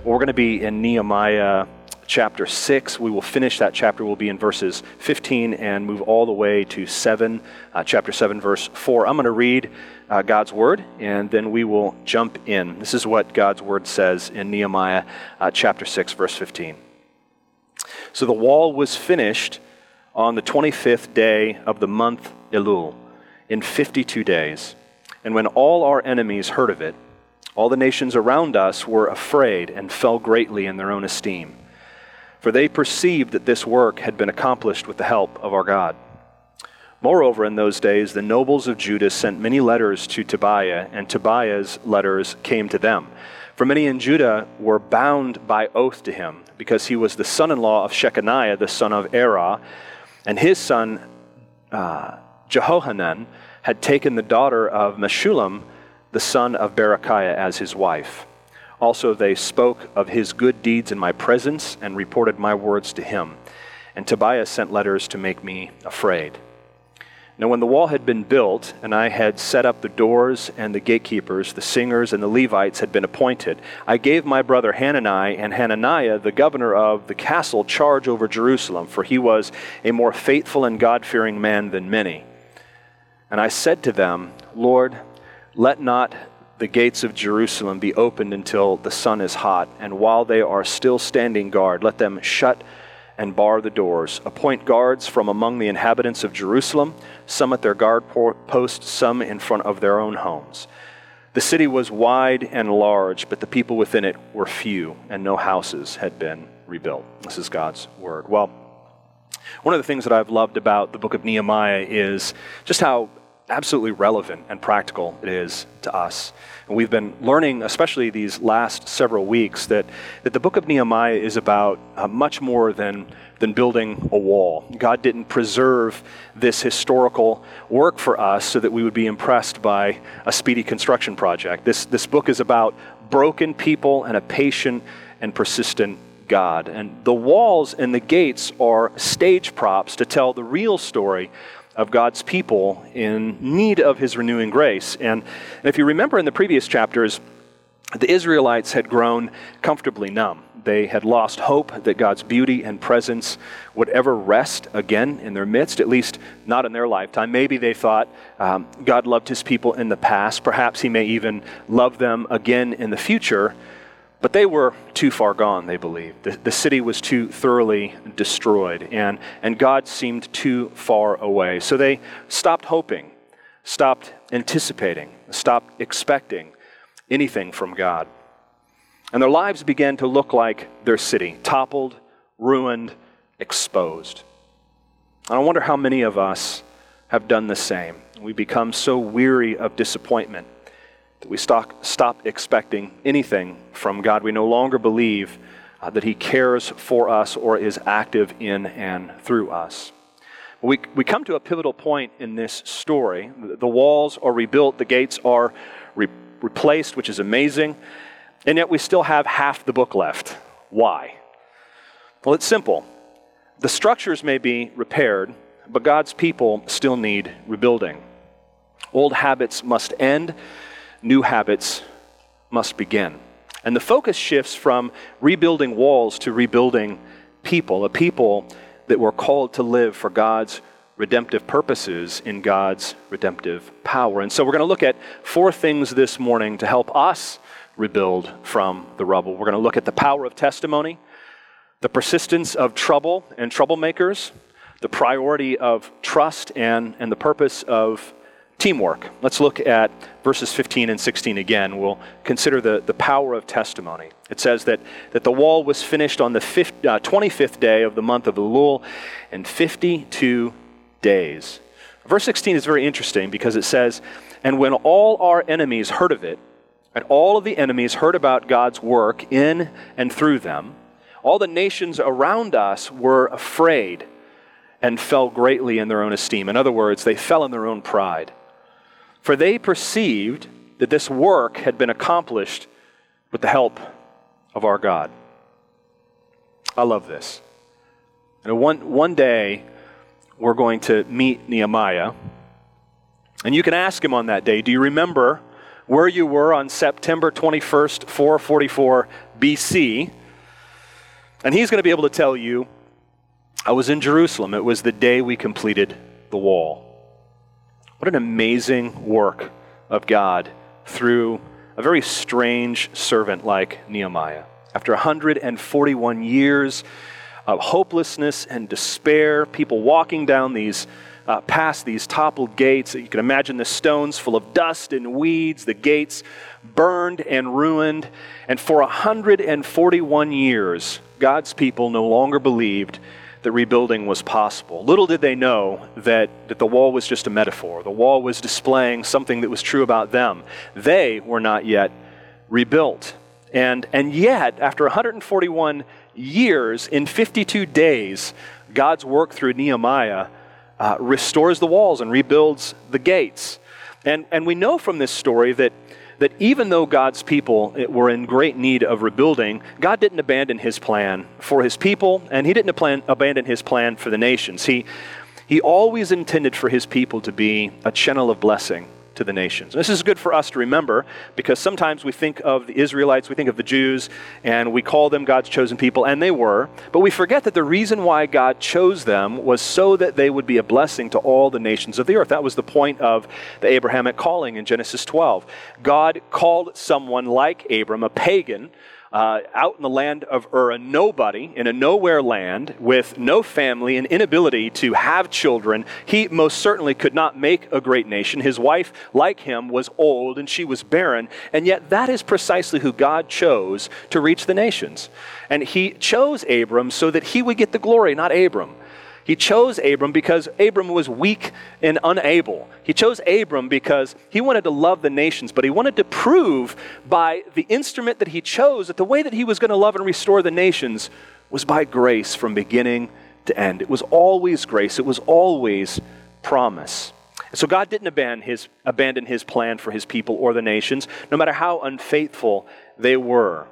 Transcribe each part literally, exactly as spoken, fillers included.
We're going to be in Nehemiah chapter six. We will finish that chapter. We'll be in verses fifteen and move all the way to seven, uh, chapter seven, verse four. I'm going to read uh, God's word, and then we will jump in. This is what God's word says in Nehemiah uh, chapter six, verse fifteen. So the wall was finished on the twenty-fifth day of the month Elul, in fifty-two days. And when all our enemies heard of it, all the nations around us were afraid and fell greatly in their own esteem. For they perceived that this work had been accomplished with the help of our God. Moreover, in those days, the nobles of Judah sent many letters to Tobiah, and Tobiah's letters came to them. For many in Judah were bound by oath to him, because he was the son-in-law of Shechaniah, the son of Erah, and his son uh, Jehohanan had taken the daughter of Meshullam, the son of Berechiah, as his wife. Also they spoke of his good deeds in my presence and reported my words to him. And Tobiah sent letters to make me afraid. Now when the wall had been built, and I had set up the doors and the gatekeepers, the singers and the Levites had been appointed, I gave my brother Hanani and Hananiah, the governor of the castle, charge over Jerusalem, for he was a more faithful and God-fearing man than many. And I said to them, Lord, let not the gates of Jerusalem be opened until the sun is hot, and while they are still standing guard, let them shut and bar the doors. Appoint guards from among the inhabitants of Jerusalem, some at their guard posts, some in front of their own homes. The city was wide and large, but the people within it were few, and no houses had been rebuilt. This is God's word. Well, one of the things that I've loved about the book of Nehemiah is just how absolutely relevant and practical it is to us. And we've been learning, especially these last several weeks, that, that the book of Nehemiah is about uh, much more than, than building a wall. God didn't preserve this historical work for us so that we would be impressed by a speedy construction project. This, this book is about broken people and a patient and persistent God. And the walls and the gates are stage props to tell the real story of God's people in need of his renewing grace. And, and if you remember in the previous chapters, the Israelites had grown comfortably numb. They had lost hope that God's beauty and presence would ever rest again in their midst, at least not in their lifetime. Maybe they thought um, God loved his people in the past. Perhaps he may even love them again in the future. But they were too far gone, they believed. The, the city was too thoroughly destroyed, and, and God seemed too far away. So they stopped hoping, stopped anticipating, stopped expecting anything from God. And their lives began to look like their city, toppled, ruined, exposed. And I wonder how many of us have done the same. We become so weary of disappointment that we stop, stop expecting anything from God. We no longer believe uh, that he cares for us or is active in and through us. We, we come to a pivotal point in this story. The walls are rebuilt, the gates are re- replaced, which is amazing, and yet we still have half the book left. Why? Well, it's simple. The structures may be repaired, but God's people still need rebuilding. Old habits must end. New habits must begin. And the focus shifts from rebuilding walls to rebuilding people, a people that were called to live for God's redemptive purposes in God's redemptive power. And so we're going to look at four things this morning to help us rebuild from the rubble. We're going to look at the power of testimony, the persistence of trouble and troublemakers, the priority of trust, and, and the purpose of teamwork. Let's look at verses fifteen and sixteen again. We'll consider the, the power of testimony. It says that, that the wall was finished on the fifth, uh, twenty-fifth day of the month of Elul in fifty-two days. Verse sixteen is very interesting because it says, and when all our enemies heard of it, and all of the enemies heard about God's work in and through them, all the nations around us were afraid and fell greatly in their own esteem. In other words, they fell in their own pride. For they perceived that this work had been accomplished with the help of our God. I love this. And one, one day, we're going to meet Nehemiah, and you can ask him on that day, do you remember where you were on September twenty-first, four forty-four B C, and he's going to be able to tell you, I was in Jerusalem. It was the day we completed the wall. What an amazing work of God through a very strange servant like Nehemiah. After one hundred forty-one years of hopelessness and despair, people walking down these, uh, past these toppled gates, you can imagine the stones full of dust and weeds, the gates burned and ruined, and for one hundred forty-one years, God's people no longer believed that rebuilding was possible. Little did they know that, that the wall was just a metaphor. The wall was displaying something that was true about them. They were not yet rebuilt. And, and yet, after one hundred forty-one years, in fifty-two days, God's work through Nehemiah uh, restores the walls and rebuilds the gates. And, and we know from this story that that even though God's people were in great need of rebuilding, God didn't abandon his plan for his people, and he didn't plan, abandon his plan for the nations. He, he always intended for his people to be a channel of blessing to the nations. And this is good for us to remember, because sometimes we think of the Israelites, we think of the Jews, and we call them God's chosen people, and they were, but we forget that the reason why God chose them was so that they would be a blessing to all the nations of the earth. That was the point of the Abrahamic calling in Genesis twelve. God called someone like Abram, a pagan, Uh, out in the land of Ur, a nobody in a nowhere land with no family and inability to have children. He most certainly could not make a great nation. His wife, like him, was old and she was barren, and yet that is precisely who God chose to reach the nations. And he chose Abram so that he would get the glory, not Abram. He chose Abram because Abram was weak and unable. He chose Abram because he wanted to love the nations, but he wanted to prove by the instrument that he chose that the way that he was going to love and restore the nations was by grace from beginning to end. It was always grace. It was always promise. And so God didn't abandon his, abandon his plan for his people or the nations, no matter how unfaithful they were.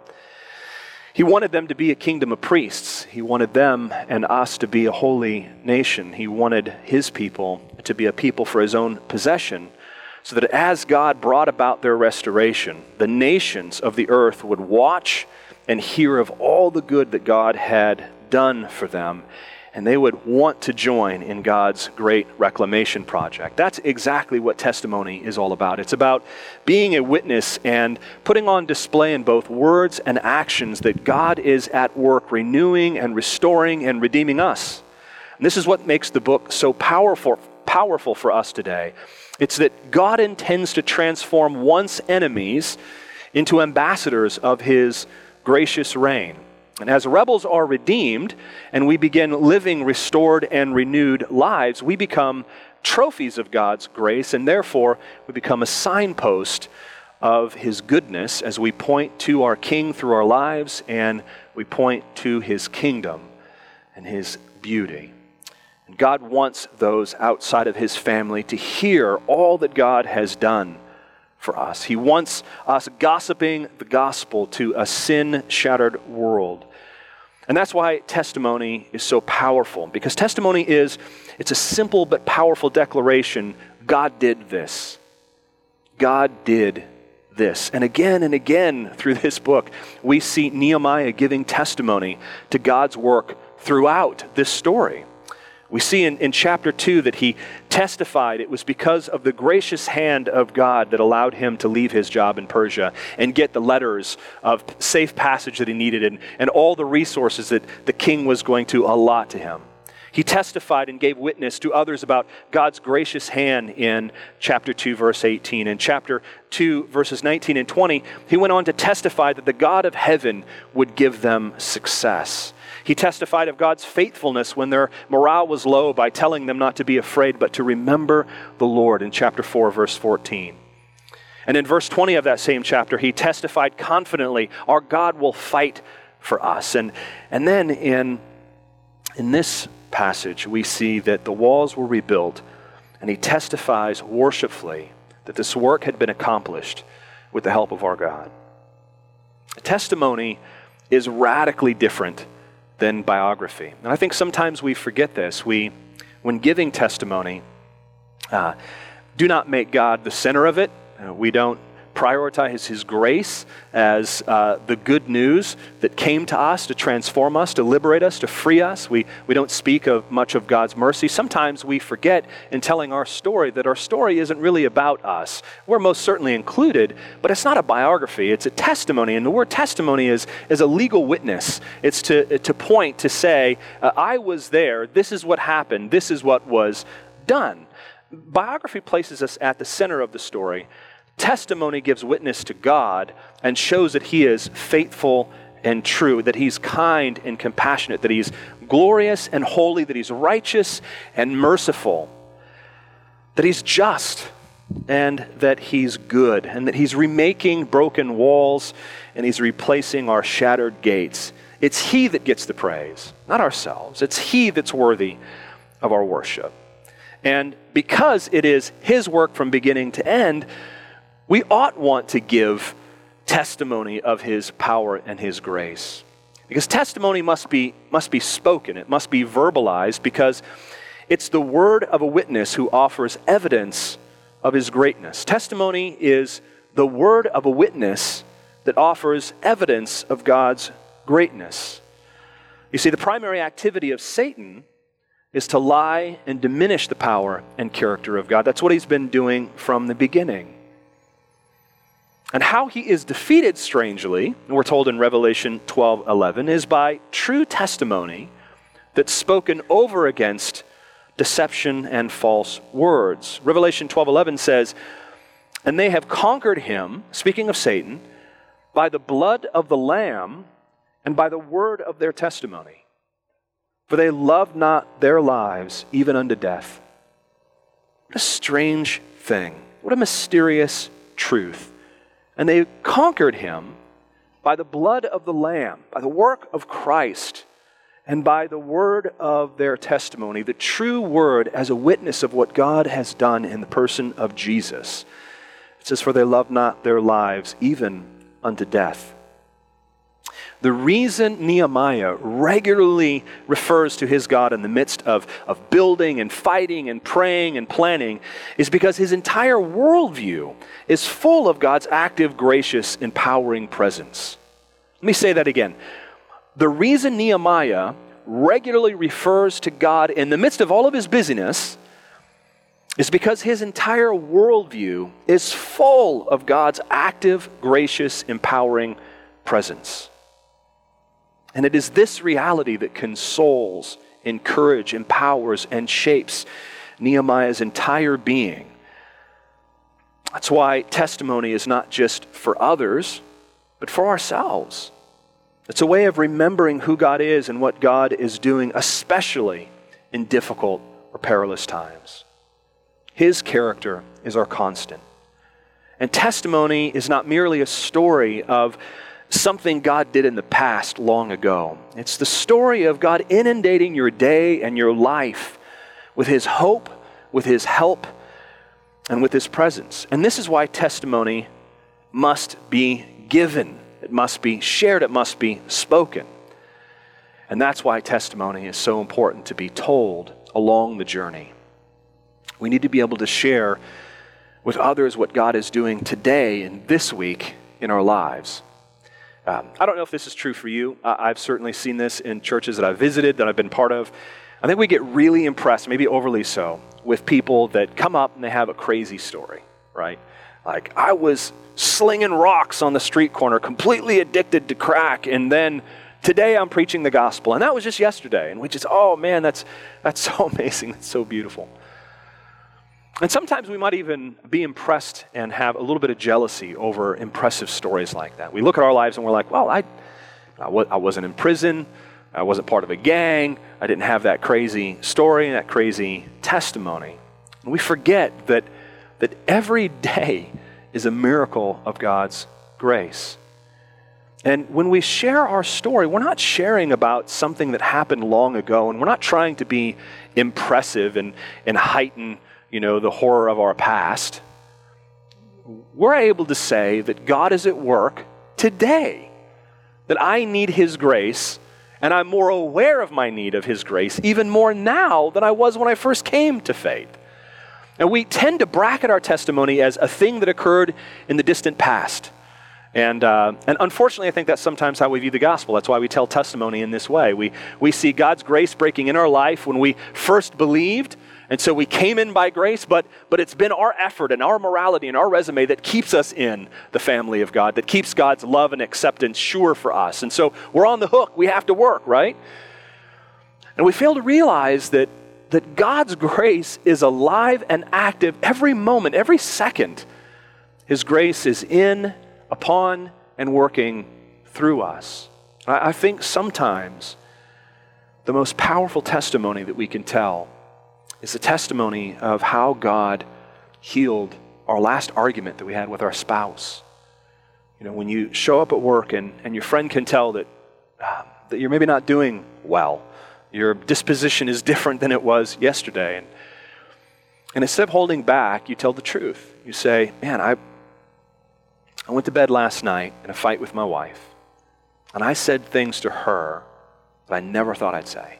He wanted them to be a kingdom of priests. He wanted them and us to be a holy nation. He wanted his people to be a people for his own possession, so that as God brought about their restoration, the nations of the earth would watch and hear of all the good that God had done for them, and they would want to join in God's great reclamation project. That's exactly what testimony is all about. It's about being a witness and putting on display in both words and actions that God is at work renewing and restoring and redeeming us. And this is what makes the book so powerful, powerful for us today. It's that God intends to transform once enemies into ambassadors of his gracious reign. And as rebels are redeemed and we begin living restored and renewed lives, we become trophies of God's grace, and therefore we become a signpost of his goodness as we point to our King through our lives and we point to his kingdom and his beauty. And God wants those outside of his family to hear all that God has done for us. He wants us gossiping the gospel to a sin-shattered world. And that's why testimony is so powerful, because testimony is, it's a simple but powerful declaration. God did this. God did this. And again and again through this book, we see Nehemiah giving testimony to God's work throughout this story. We see in, in chapter two that he testified it was because of the gracious hand of God that allowed him to leave his job in Persia and get the letters of safe passage that he needed and, and all the resources that the king was going to allot to him. He testified and gave witness to others about God's gracious hand in chapter two, verse eighteen. In chapter two, verses nineteen and twenty, he went on to testify that the God of heaven would give them success. He testified of God's faithfulness when their morale was low by telling them not to be afraid, but to remember the Lord in chapter four, verse fourteen. And in verse twenty of that same chapter, he testified confidently, our God will fight for us. And, and then in, in this passage, we see that the walls were rebuilt, and he testifies worshipfully that this work had been accomplished with the help of our God. Testimony is radically different than biography. And I think sometimes we forget this. We, when giving testimony, uh, do not make God the center of it. Uh, we don't prioritize his grace as uh, the good news that came to us to transform us, to liberate us, to free us. We, we don't speak of much of God's mercy. Sometimes we forget in telling our story that our story isn't really about us. We're most certainly included, but it's not a biography. It's a testimony, and the word testimony is, is a legal witness. It's to, to point, to say, uh, I was there, this is what happened, this is what was done. Biography places us at the center of the story. Testimony gives witness to God and shows that he is faithful and true, that he's kind and compassionate, that he's glorious and holy, that he's righteous and merciful, that he's just and that he's good, and that he's remaking broken walls and he's replacing our shattered gates. It's he that gets the praise, not ourselves. It's he that's worthy of our worship. And because it is his work from beginning to end, we ought want to give testimony of his power and his grace. Because testimony must be, must be spoken, it must be verbalized, because it's the word of a witness who offers evidence of his greatness. Testimony is the word of a witness that offers evidence of God's greatness. You see, the primary activity of Satan is to lie and diminish the power and character of God. That's what he's been doing from the beginning. And how he is defeated, strangely, and we're told in Revelation twelve eleven, is by true testimony that's spoken over against deception and false words. Revelation twelve eleven says, "And they have conquered him," speaking of Satan, "by the blood of the Lamb and by the word of their testimony. For they loved not their lives even unto death." What a strange thing. What a mysterious truth. And they conquered him by the blood of the Lamb, by the work of Christ, and by the word of their testimony, the true word as a witness of what God has done in the person of Jesus. It says, "For they loved not their lives even unto death." The reason Nehemiah regularly refers to his God in the midst of, of building and fighting and praying and planning is because his entire worldview is full of God's active, gracious, empowering presence. Let me say that again. The reason Nehemiah regularly refers to God in the midst of all of his busyness is because his entire worldview is full of God's active, gracious, empowering presence. And it is this reality that consoles, encourages, empowers, and shapes Nehemiah's entire being. That's why testimony is not just for others, but for ourselves. It's a way of remembering who God is and what God is doing, especially in difficult or perilous times. His character is our constant. And testimony is not merely a story of something God did in the past long ago. It's the story of God inundating your day and your life with his hope, with his help, and with his presence. And this is why testimony must be given. It must be shared. It must be spoken. And that's why testimony is so important to be told along the journey. We need to be able to share with others what God is doing today and this week in our lives. Um, I don't know if this is true for you. Uh, I've certainly seen this in churches that I've visited, that I've been part of. I think we get really impressed, maybe overly so, with people that come up and they have a crazy story, right? Like, I was slinging rocks on the street corner, completely addicted to crack, and then today I'm preaching the gospel. And that was just yesterday. And we just, oh man, that's that's so amazing. That's so beautiful. And sometimes we might even be impressed and have a little bit of jealousy over impressive stories like that. We look at our lives and we're like, well, I, I, w- I wasn't in prison. I wasn't part of a gang. I didn't have that crazy story and that crazy testimony. And we forget that, that every day is a miracle of God's grace. And when we share our story, we're not sharing about something that happened long ago, and we're not trying to be impressive and, and heighten you know, the horror of our past. We're able to say that God is at work today, that I need his grace, and I'm more aware of my need of his grace, even more now than I was when I first came to faith. And we tend to bracket our testimony as a thing that occurred in the distant past. And uh, and unfortunately, I think that's sometimes how we view the gospel. That's why we tell testimony in this way. We we see God's grace breaking in our life when we first believed, and so we came in by grace, but but it's been our effort and our morality and our resume that keeps us in the family of God, that keeps God's love and acceptance sure for us. And so we're on the hook. We have to work, right? And we fail to realize that that God's grace is alive and active every moment, every second. His grace is in, upon, and working through us. I, I think sometimes the most powerful testimony that we can tell is the testimony of how God healed our last argument that we had with our spouse. You know, when you show up at work and, and your friend can tell that, uh, that you're maybe not doing well, your disposition is different than it was yesterday. And, and instead of holding back, you tell the truth. You say, man, I, I went to bed last night in a fight with my wife, and I said things to her that I never thought I'd say.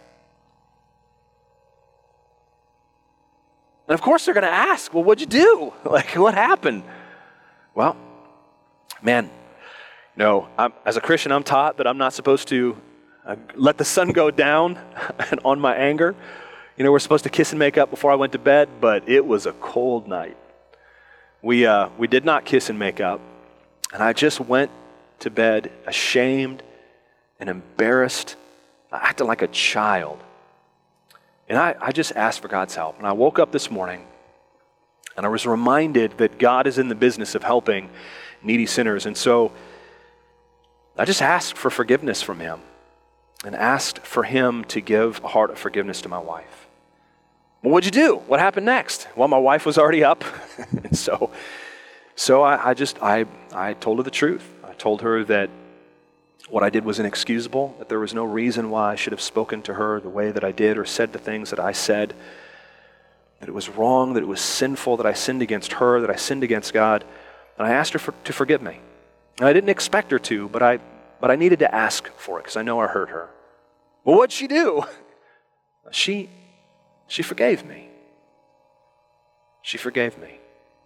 And of course they're going to ask, well, what'd you do? Like, what happened? Well, man, you know, I'm, as a Christian, I'm taught that I'm not supposed to uh, let the sun go down on my anger. You know, we're supposed to kiss and make up before I went to bed, but it was a cold night. We uh, we did not kiss and make up, and I just went to bed ashamed and embarrassed. I acted like a child. And I, I just asked for God's help. And I woke up this morning, and I was reminded that God is in the business of helping needy sinners. And so I just asked for forgiveness from him and asked for him to give a heart of forgiveness to my wife. Well, what'd you do? What happened next? Well, my wife was already up. and so so I, I just, I, I told her the truth. I told her that what I did was inexcusable, that there was no reason why I should have spoken to her the way that I did or said the things that I said, that it was wrong, that it was sinful, that I sinned against her, that I sinned against God. And I asked her for, to forgive me. And I didn't expect her to, but I but I needed to ask for it because I know I hurt her. Well, what'd she do? She, she forgave me. She forgave me.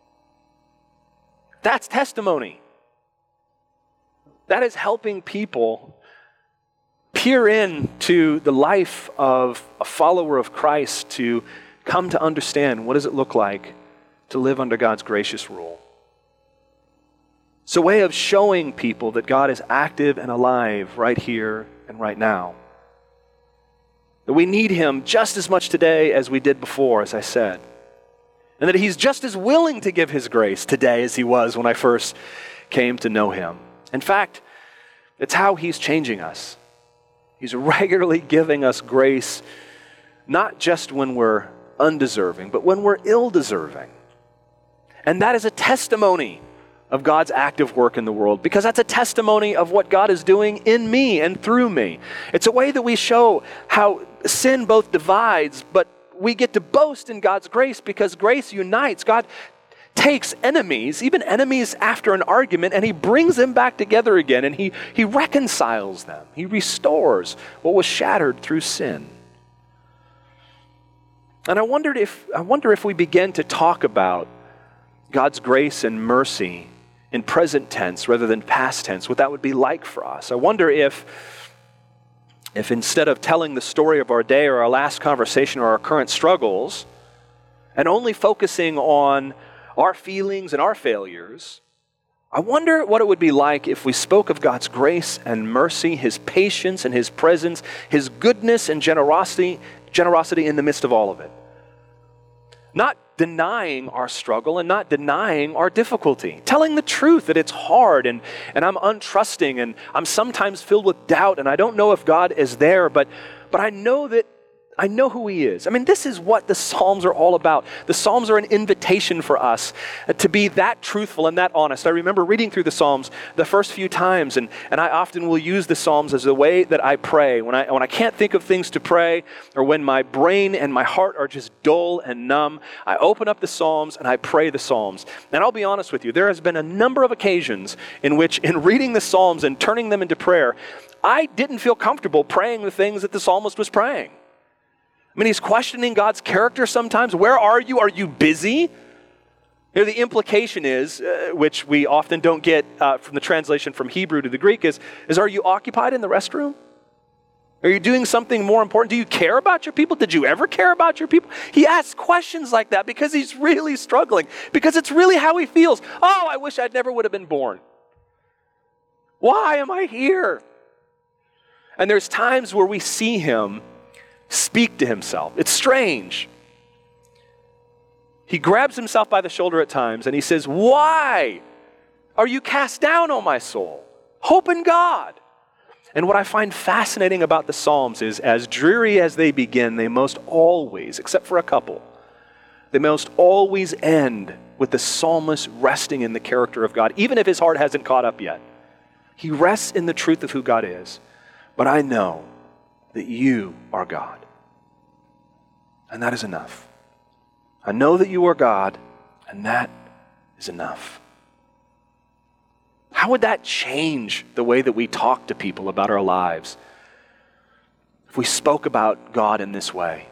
That's testimony. That is helping people peer into the life of a follower of Christ to come to understand what does it look like to live under God's gracious rule. It's a way of showing people that God is active and alive right here and right now. That we need him just as much today as we did before, as I said. And that he's just as willing to give his grace today as he was when I first came to know him. In fact, it's how he's changing us. He's regularly giving us grace, not just when we're undeserving, but when we're ill-deserving. And that is a testimony of God's active work in the world, because that's a testimony of what God is doing in me and through me. It's a way that we show how sin both divides, but we get to boast in God's grace because grace unites. God takes enemies, even enemies after an argument, and he brings them back together again, and he, he reconciles them. He restores what was shattered through sin. And I wondered if I wonder if we begin to talk about God's grace and mercy in present tense rather than past tense, what that would be like for us. I wonder if, if instead of telling the story of our day or our last conversation or our current struggles, and only focusing on our feelings and our failures, I wonder what it would be like if we spoke of God's grace and mercy, his patience and his presence, his goodness and generosity, generosity in the midst of all of it. Not denying our struggle and not denying our difficulty. Telling the truth that it's hard and, and I'm untrusting and I'm sometimes filled with doubt and I don't know if God is there, but, but I know that I know who he is. I mean, this is what the Psalms are all about. The Psalms are an invitation for us to be that truthful and that honest. I remember reading through the Psalms the first few times, and, and I often will use the Psalms as a way that I pray. When I, when I can't think of things to pray, or when my brain and my heart are just dull and numb, I open up the Psalms and I pray the Psalms. And I'll be honest with you, there has been a number of occasions in which, in reading the Psalms and turning them into prayer, I didn't feel comfortable praying the things that the psalmist was praying. I mean, he's questioning God's character sometimes. Where are you? Are you busy? Here, the implication is, uh, which we often don't get uh, from the translation from Hebrew to the Greek, is, is are you occupied in the restroom? Are you doing something more important? Do you care about your people? Did you ever care about your people? He asks questions like that because he's really struggling, because it's really how he feels. Oh, I wish I never would have been born. Why am I here? And there's times where we see him speak to himself. It's strange. He grabs himself by the shoulder at times and he says, why are you cast down, O my soul? Hope in God. And what I find fascinating about the Psalms is, as dreary as they begin, they most always, except for a couple, they most always end with the psalmist resting in the character of God, even if his heart hasn't caught up yet. He rests in the truth of who God is. But I know that you are God. And that is enough. I know that you are God, and that is enough. How would that change the way that we talk to people about our lives if we spoke about God in this way?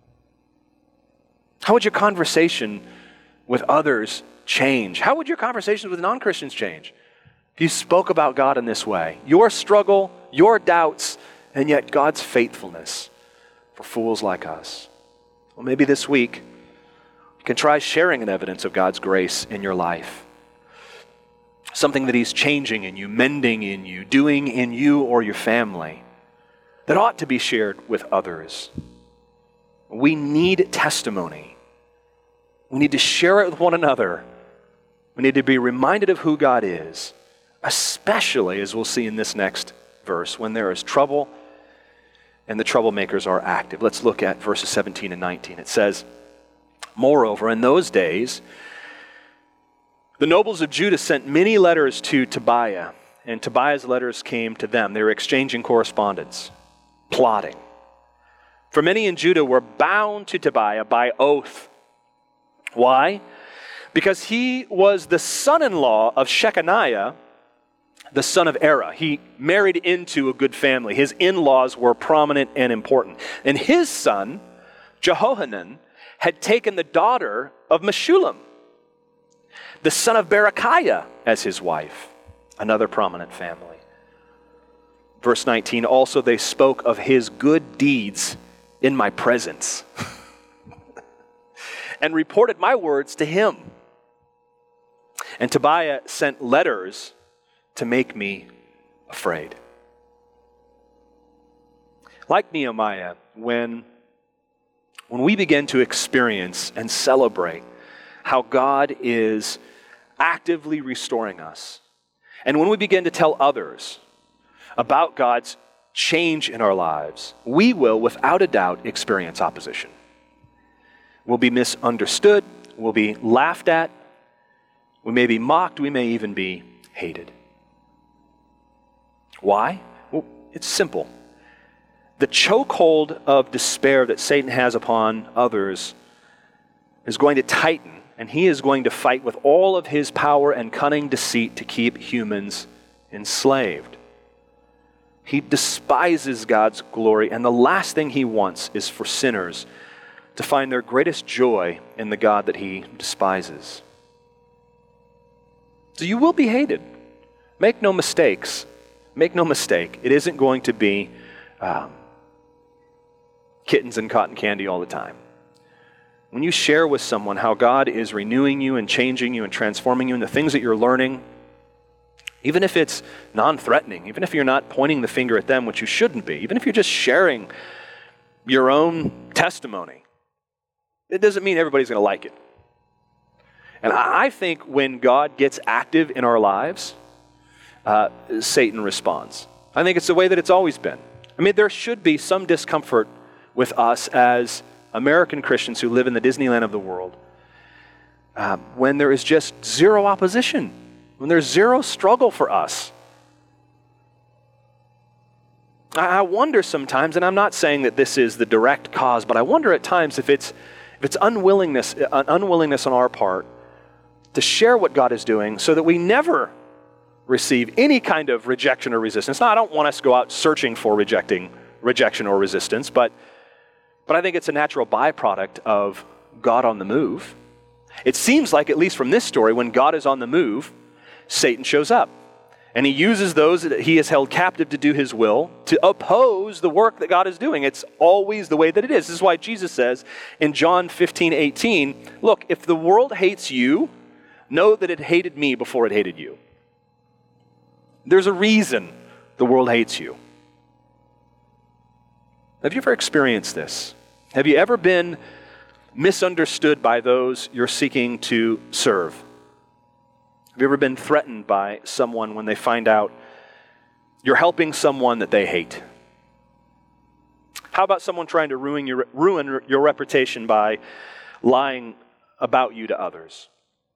How would your conversation with others change? How would your conversations with non-Christians change if you spoke about God in this way? Your struggle, your doubts, and yet God's faithfulness for fools like us. Well, maybe this week, you can try sharing an evidence of God's grace in your life. Something that he's changing in you, mending in you, doing in you or your family that ought to be shared with others. We need testimony. We need to share it with one another. We need to be reminded of who God is, especially, as we'll see in this next verse, when there is trouble and the troublemakers are active. Let's look at verses seventeen and nineteen. It says, moreover, in those days, the nobles of Judah sent many letters to Tobiah, and Tobiah's letters came to them. They were exchanging correspondence, plotting. For many in Judah were bound to Tobiah by oath. Why? Because he was the son-in-law of Shechaniah, the son of Erah. He married into a good family. His in-laws were prominent and important. And his son, Jehohanan, had taken the daughter of Meshullam, the son of Berechiah, as his wife, another prominent family. Verse nineteen, also they spoke of his good deeds in my presence and reported my words to him. And Tobiah sent letters to make me afraid. Like Nehemiah, when, when we begin to experience and celebrate how God is actively restoring us, and when we begin to tell others about God's change in our lives, we will, without a doubt, experience opposition. We'll be misunderstood, we'll be laughed at, we may be mocked, we may even be hated. Why? Well, it's simple. The chokehold of despair that Satan has upon others is going to tighten, and he is going to fight with all of his power and cunning deceit to keep humans enslaved. He despises God's glory, and the last thing he wants is for sinners to find their greatest joy in the God that he despises. So you will be hated. Make no mistakes. Make no mistake. It isn't going to be um, kittens and cotton candy all the time. When you share with someone how God is renewing you and changing you and transforming you in the things that you're learning, even if it's non-threatening, even if you're not pointing the finger at them, which you shouldn't be, even if you're just sharing your own testimony, it doesn't mean everybody's going to like it. And I think when God gets active in our lives, uh, Satan responds. I think it's the way that it's always been. I mean, there should be some discomfort with us as American Christians who live in the Disneyland of the world uh, when there is just zero opposition, when there's zero struggle for us. I wonder sometimes, and I'm not saying that this is the direct cause, but I wonder at times if it's if it's unwillingness, an unwillingness on our part to share what God is doing so that we never receive any kind of rejection or resistance. Now, I don't want us to go out searching for rejecting, rejection or resistance, but but I think it's a natural byproduct of God on the move. It seems like, at least from this story, when God is on the move, Satan shows up. And he uses those that he has held captive to do his will, to oppose the work that God is doing. It's always the way that it is. This is why Jesus says in John fifteen eighteen, look, if the world hates you, know that it hated me before it hated you. There's a reason the world hates you. Have you ever experienced this? Have you ever been misunderstood by those you're seeking to serve? Have you ever been threatened by someone when they find out you're helping someone that they hate? How about someone trying to ruin your, ruin your reputation by lying about you to others?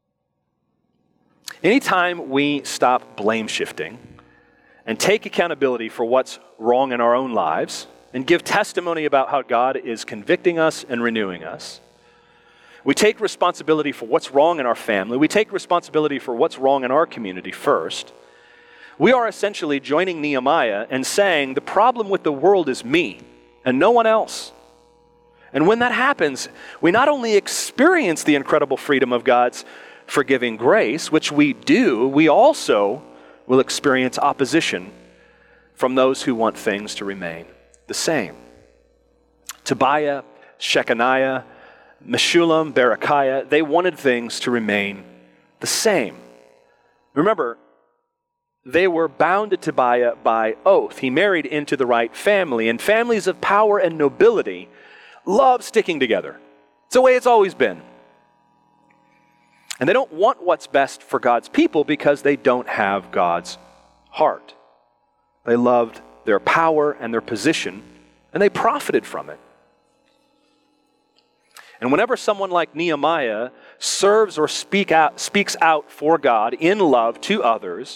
Anytime we stop blame shifting and take accountability for what's wrong in our own lives and give testimony about how God is convicting us and renewing us, we take responsibility for what's wrong in our family. We take responsibility for what's wrong in our community first. We are essentially joining Nehemiah and saying, the problem with the world is me and no one else. And when that happens, we not only experience the incredible freedom of God's forgiving grace, which we do, we also will experience opposition from those who want things to remain the same. Tobiah, Shechaniah, Meshullam, Berechiah, they wanted things to remain the same. Remember, they were bound to Tobiah by oath. He married into the right family, and families of power and nobility love sticking together. It's the way it's always been. And they don't want what's best for God's people because they don't have God's heart. They loved their power and their position, and they profited from it. And whenever someone like Nehemiah serves or speak out, speaks out for God in love to others,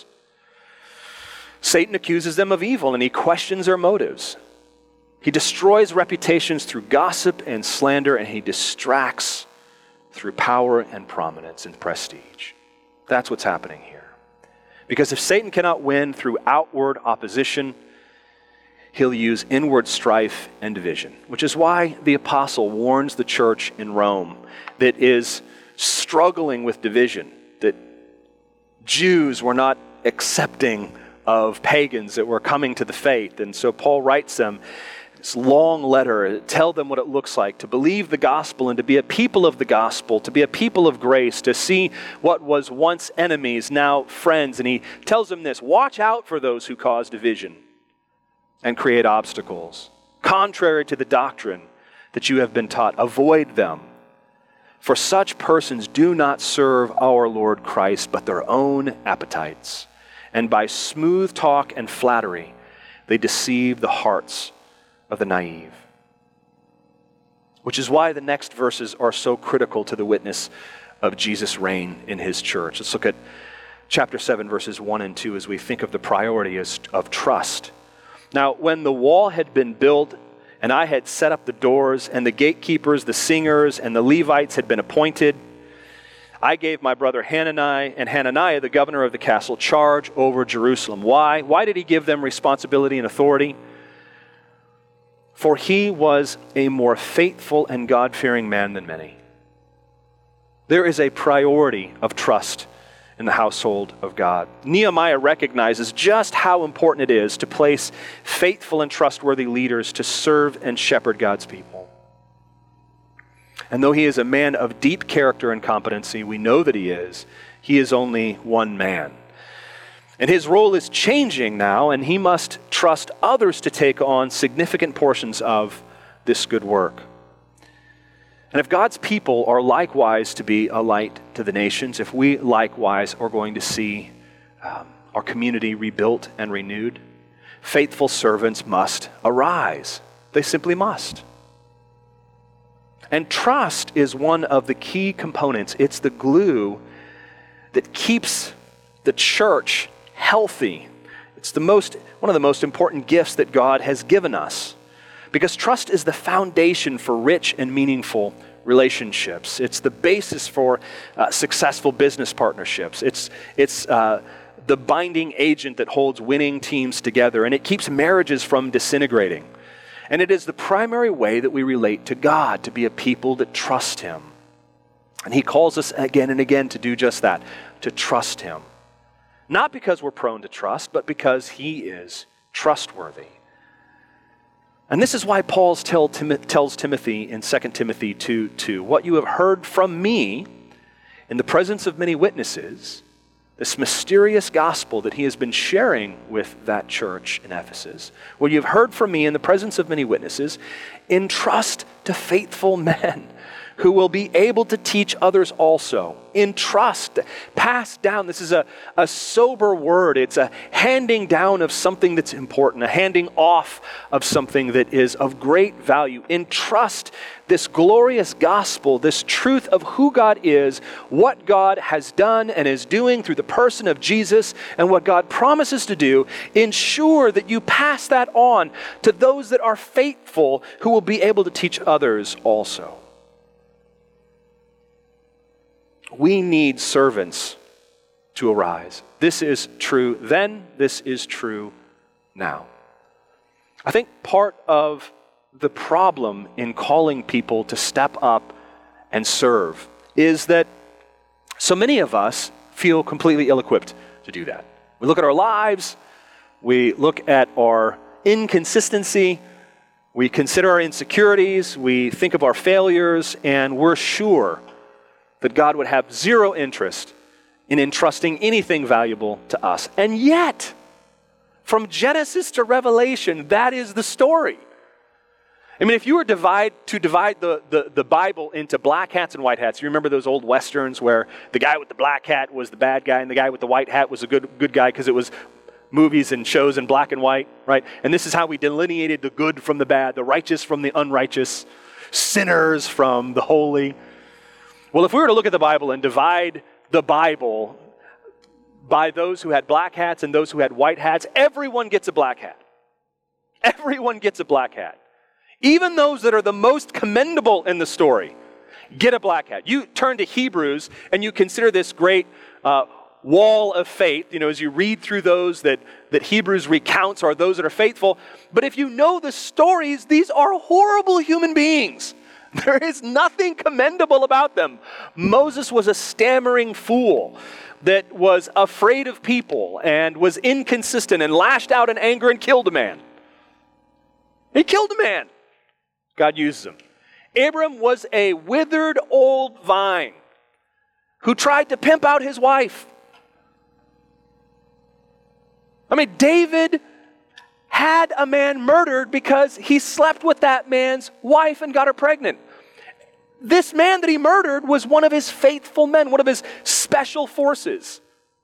Satan accuses them of evil and he questions their motives. He destroys reputations through gossip and slander, and he distracts through power and prominence and prestige. That's what's happening here. Because if Satan cannot win through outward opposition, he'll use inward strife and division, which is why the apostle warns the church in Rome that is struggling with division, that Jews were not accepting of pagans that were coming to the faith. And so Paul writes them this long letter, tell them what it looks like to believe the gospel and to be a people of the gospel, to be a people of grace, to see what was once enemies, now friends. And he tells them this: watch out for those who cause division and create obstacles, contrary to the doctrine that you have been taught. Avoid them. For such persons do not serve our Lord Christ, but their own appetites. And by smooth talk and flattery, they deceive the hearts of the naive. Which is why the next verses are so critical to the witness of Jesus' reign in his church. Let's look at chapter seven, verses one and two, as we think of the priority of trust. Now, when the wall had been built, and I had set up the doors, and the gatekeepers, the singers, and the Levites had been appointed, I gave my brother Hanani and Hananiah, the governor of the castle, charge over Jerusalem. Why? Why did he give them responsibility and authority? For he was a more faithful and God-fearing man than many. There is a priority of trust in the household of God. Nehemiah recognizes just how important it is to place faithful and trustworthy leaders to serve and shepherd God's people. And though he is a man of deep character and competency, we know that he is, he is only one man. And his role is changing now, and he must trust others to take on significant portions of this good work. And if God's people are likewise to be a light to the nations, if we likewise are going to see um, our community rebuilt and renewed, faithful servants must arise. They simply must. And trust is one of the key components. It's the glue that keeps the church healthy. It's the most, one of the most important gifts that God has given us. Because trust is the foundation for rich and meaningful relationships. It's the basis for uh, successful business partnerships. It's, it's uh, the binding agent that holds winning teams together, and it keeps marriages from disintegrating. And it is the primary way that we relate to God, to be a people that trust him. And he calls us again and again to do just that, to trust him. Not because we're prone to trust, but because he is trustworthy. And this is why Paul tell Tim- tells Timothy in Second Timothy two two, what you have heard from me in the presence of many witnesses, this mysterious gospel that he has been sharing with that church in Ephesus, what you have heard from me in the presence of many witnesses, entrust to faithful men who will be able to teach others also. Entrust, pass down. This is a, a sober word. It's a handing down of something that's important, a handing off of something that is of great value. Entrust this glorious gospel, this truth of who God is, what God has done and is doing through the person of Jesus, and what God promises to do. Ensure that you pass that on to those that are faithful, who will be able to teach others also. We need servants to arise. This is true then, this is true now. I think part of the problem in calling people to step up and serve is that so many of us feel completely ill-equipped to do that. We look at our lives, we look at our inconsistency, we consider our insecurities, we think of our failures, and we're sure that God would have zero interest in entrusting anything valuable to us. And yet, from Genesis to Revelation, that is the story. I mean, if you were divide, to divide the, the, the Bible into black hats and white hats, you remember those old Westerns where the guy with the black hat was the bad guy and the guy with the white hat was a good, good guy because it was movies and shows in black and white, right? And this is how we delineated the good from the bad, the righteous from the unrighteous, sinners from the holy. Well, if we were to look at the Bible and divide the Bible by those who had black hats and those who had white hats, everyone gets a black hat. Everyone gets a black hat. Even those that are the most commendable in the story get a black hat. You turn to Hebrews and you consider this great uh, wall of faith, you know, as you read through those that, that Hebrews recounts are those that are faithful. But if you know the stories, these are horrible human beings. There is nothing commendable about them. Moses was a stammering fool that was afraid of people and was inconsistent and lashed out in anger and killed a man. He killed a man. God uses him. Abram was a withered old vine who tried to pimp out his wife. I mean, David had a man murdered because he slept with that man's wife and got her pregnant. This man that he murdered was one of his faithful men, one of his special forces.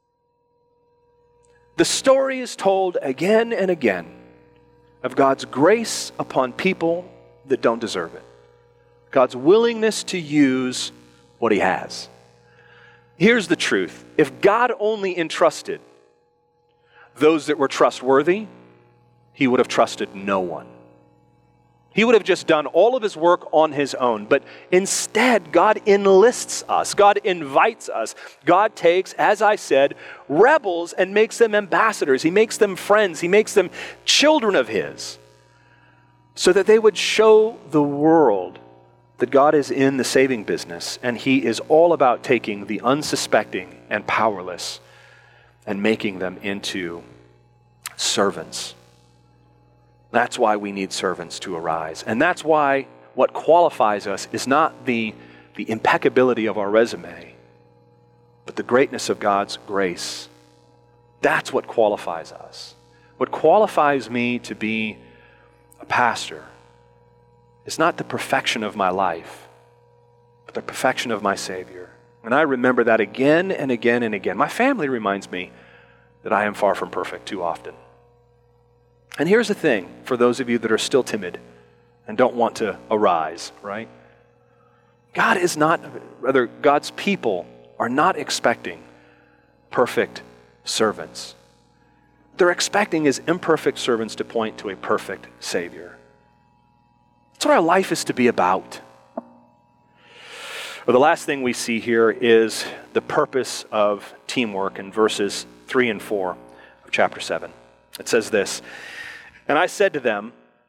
The story is told again and again of God's grace upon people that don't deserve it. God's willingness to use what he has. Here's the truth. If God only entrusted those that were trustworthy, he would have trusted no one. He would have just done all of his work on his own. But instead, God enlists us. God invites us. God takes, as I said, rebels and makes them ambassadors. He makes them friends. He makes them children of his, so that they would show the world that God is in the saving business, and he is all about taking the unsuspecting and powerless and making them into servants. That's why we need servants to arise. And that's why what qualifies us is not the, the impeccability of our resume, but the greatness of God's grace. That's what qualifies us. What qualifies me to be a pastor is not the perfection of my life, but the perfection of my Savior. And I remember that again and again and again. My family reminds me that I am far from perfect too often. And here's the thing, for those of you that are still timid and don't want to arise, right? God is not, rather, God's people are not expecting perfect servants. They're expecting his imperfect servants to point to a perfect Savior. That's what our life is to be about. Well, the last thing we see here is the purpose of teamwork in verses three and four of chapter seven. It says this, "And I said to them,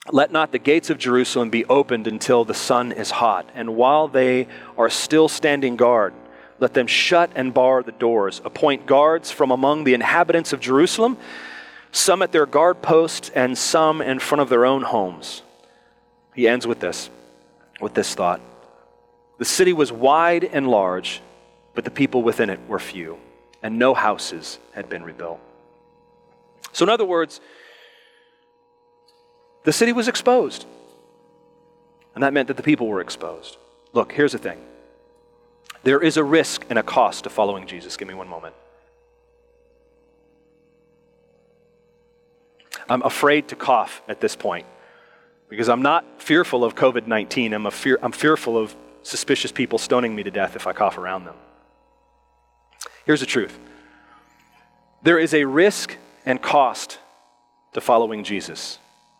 Let not the gates of Jerusalem be opened until the sun is hot, and while they are still standing guard, let them shut and bar the doors. Appoint guards from among the inhabitants of Jerusalem, some at their guard posts and some in front of their own homes." He ends with this, with this thought. "The city was wide and large, but the people within it were few, and no houses had been rebuilt." So in other words, the city was exposed, and that meant that the people were exposed. Look, here's the thing. There is a risk and a cost to following Jesus. Give me one moment. I'm afraid to cough at this point because I'm not fearful of covid nineteen. I'm, a fear, I'm fearful of suspicious people stoning me to death if I cough around them. Here's the truth. There is a risk and cost to following Jesus.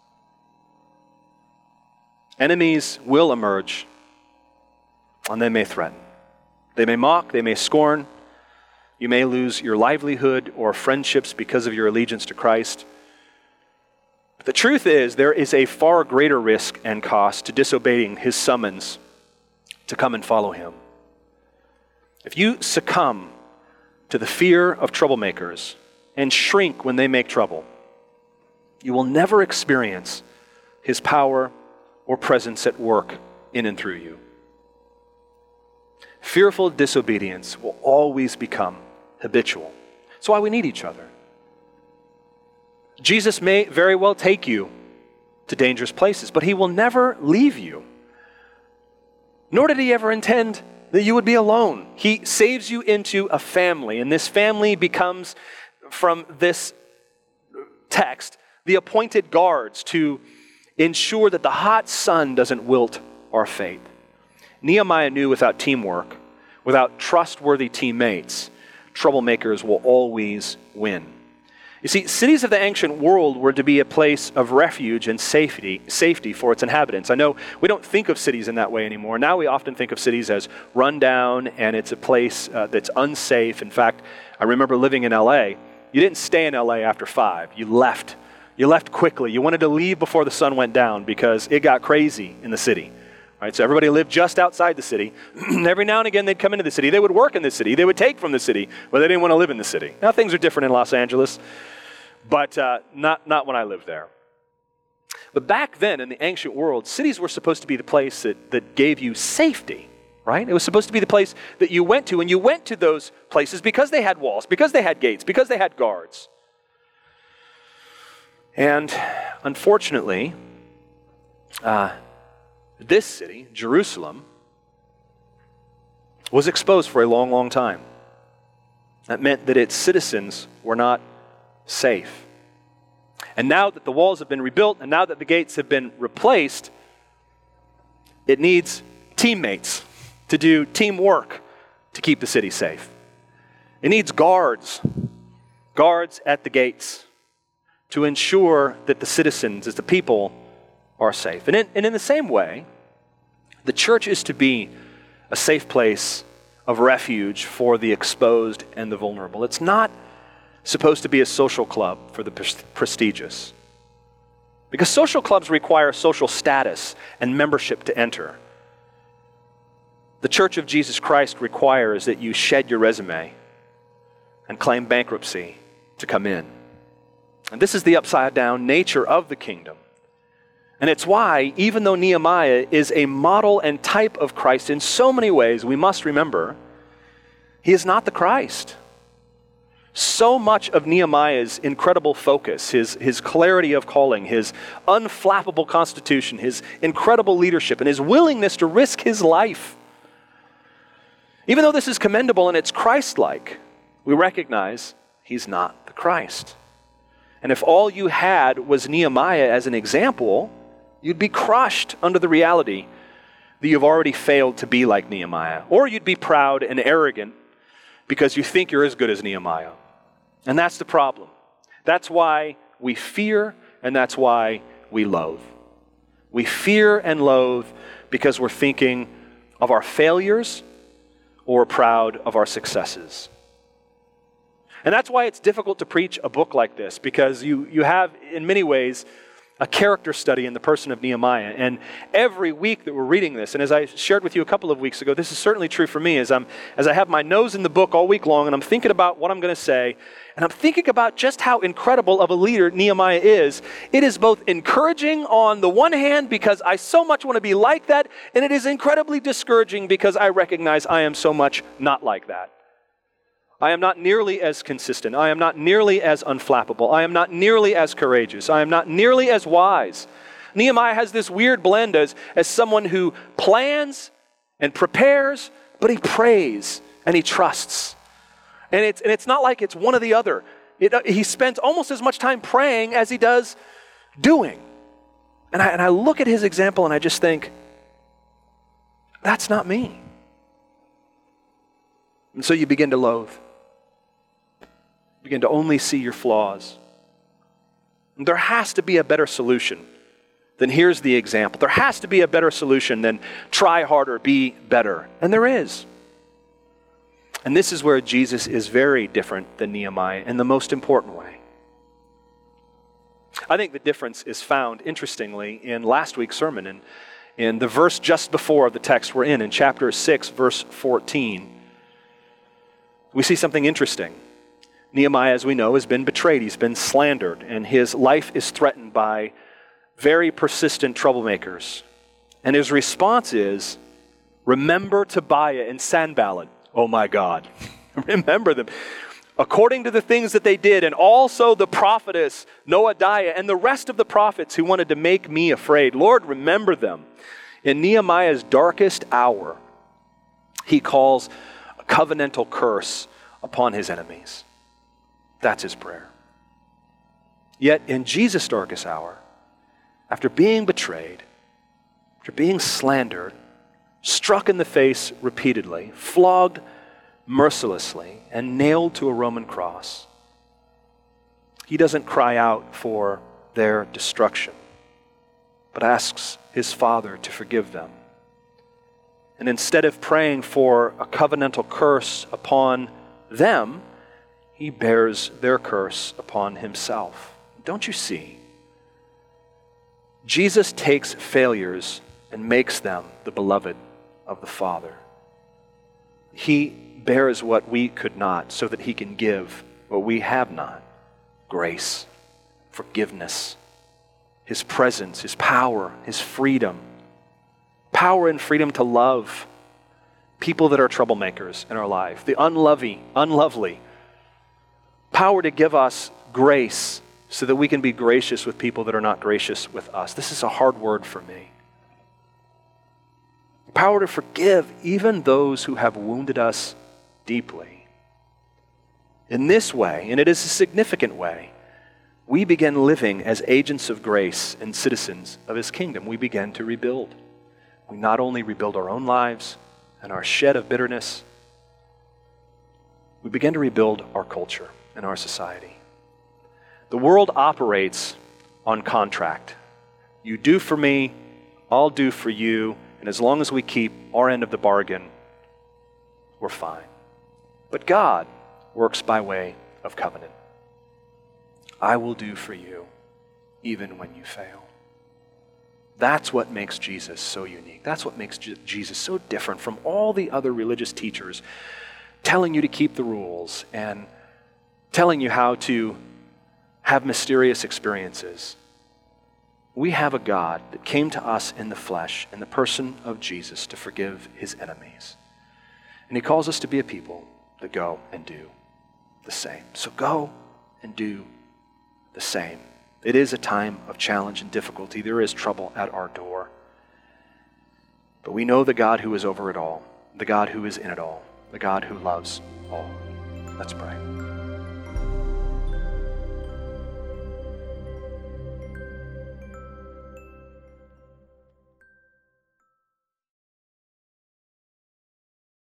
Enemies will emerge, and they may threaten. They may mock, they may scorn. You may lose your livelihood or friendships because of your allegiance to Christ. But the truth is, there is a far greater risk and cost to disobeying his summons to come and follow him. If you succumb to the fear of troublemakers and shrink when they make trouble, you will never experience his power or presence at work in and through you. Fearful disobedience will always become habitual. That's why we need each other. Jesus may very well take you to dangerous places, but he will never leave you. Nor did he ever intend that you would be alone. He saves you into a family, and this family becomes, from this text, the appointed guards to ensure that the hot sun doesn't wilt our faith. Nehemiah knew without teamwork, without trustworthy teammates, troublemakers will always win. You see, cities of the ancient world were to be a place of refuge and safety, safety for its inhabitants. I know we don't think of cities in that way anymore. Now we often think of cities as run down and it's a place uh, that's unsafe. In fact, I remember living in L A. You didn't stay in L A after five. You left. You left quickly. You wanted to leave before the sun went down because it got crazy in the city. Right, so everybody lived just outside the city. Every now and again, they'd come into the city. They would work in the city. They would take from the city, but they didn't want to live in the city. Now, things are different in Los Angeles, but uh, not, not when I lived there. But back then, in the ancient world, cities were supposed to be the place that, that gave you safety, right? It was supposed to be the place that you went to, and you went to those places because they had walls, because they had gates, because they had guards. And unfortunately, uh, this city, Jerusalem, was exposed for a long, long time. That meant that its citizens were not safe. And now that the walls have been rebuilt, and now that the gates have been replaced, it needs teammates to do teamwork to keep the city safe. It needs guards, guards at the gates to ensure that the citizens, as the people, are safe. And in, and in the same way, the church is to be a safe place of refuge for the exposed and the vulnerable. It's not supposed to be a social club for the prestigious. Because social clubs require social status and membership to enter. The Church of Jesus Christ requires that you shed your resume and claim bankruptcy to come in. And this is the upside-down nature of the kingdom. And it's why, even though Nehemiah is a model and type of Christ in so many ways, we must remember, he is not the Christ. So much of Nehemiah's incredible focus, his, his clarity of calling, his unflappable constitution, his incredible leadership, and his willingness to risk his life, even though this is commendable and it's Christ-like, we recognize he's not the Christ. And if all you had was Nehemiah as an example, you'd be crushed under the reality that you've already failed to be like Nehemiah. Or you'd be proud and arrogant because you think you're as good as Nehemiah. And that's the problem. That's why we fear, and that's why we loathe. We fear and loathe because we're thinking of our failures or proud of our successes. And that's why it's difficult to preach a book like this, because you, you have, in many ways, a character study in the person of Nehemiah. And every week that we're reading this, and as I shared with you a couple of weeks ago, this is certainly true for me, as I'm as I have my nose in the book all week long, and I'm thinking about what I'm going to say, and I'm thinking about just how incredible of a leader Nehemiah is. It is both encouraging on the one hand because I so much want to be like that, and it is incredibly discouraging because I recognize I am so much not like that. I am not nearly as consistent. I am not nearly as unflappable. I am not nearly as courageous. I am not nearly as wise. Nehemiah has this weird blend as, as someone who plans and prepares, but he prays and he trusts. And it's, and it's not like it's one or the other. It, uh, he spends almost as much time praying as he does doing. And I, and I look at his example and I just think, that's not me. And so you begin to loathe. Begin to only see your flaws. And there has to be a better solution than here's the example. There has to be a better solution than try harder, be better. And there is. And this is where Jesus is very different than Nehemiah in the most important way. I think the difference is found, interestingly, in last week's sermon, in, in the verse just before the text we're in, in chapter six, verse fourteen. We see something interesting. Nehemiah, as we know, has been betrayed. He's been slandered, and his life is threatened by very persistent troublemakers. And his response is, remember Tobiah and Sanballat. Oh my God. Remember them. According to the things that they did, and also the prophetess Noadiah and the rest of the prophets who wanted to make me afraid. Lord, remember them. In Nehemiah's darkest hour, he calls a covenantal curse upon his enemies. That's his prayer. Yet in Jesus' darkest hour, after being betrayed, after being slandered, struck in the face repeatedly, flogged mercilessly, and nailed to a Roman cross, he doesn't cry out for their destruction, but asks his Father to forgive them. And instead of praying for a covenantal curse upon them, he bears their curse upon himself. Don't you see? Jesus takes failures and makes them the beloved of the Father. He bears what we could not so that he can give what we have not. Grace, forgiveness, his presence, his power, his freedom. Power and freedom to love people that are troublemakers in our life, the unlovely, unlovely. Power to give us grace so that we can be gracious with people that are not gracious with us. This is a hard word for me. Power to forgive even those who have wounded us deeply. In this way, and it is a significant way, we begin living as agents of grace and citizens of his kingdom. We begin to rebuild. We not only rebuild our own lives and our shed of bitterness, we begin to rebuild our culture and our society. The world operates on contract. You do for me, I'll do for you, and as long as we keep our end of the bargain, we're fine. But God works by way of covenant. I will do for you even when you fail. That's what makes Jesus so unique. That's what makes Je- Jesus so different from all the other religious teachers telling you to keep the rules and telling you how to have mysterious experiences. We have a God that came to us in the flesh, in the person of Jesus, to forgive his enemies. And he calls us to be a people that go and do the same. So go and do the same. It is a time of challenge and difficulty. There is trouble at our door. But we know the God who is over it all, the God who is in it all, the God who loves all. Let's pray.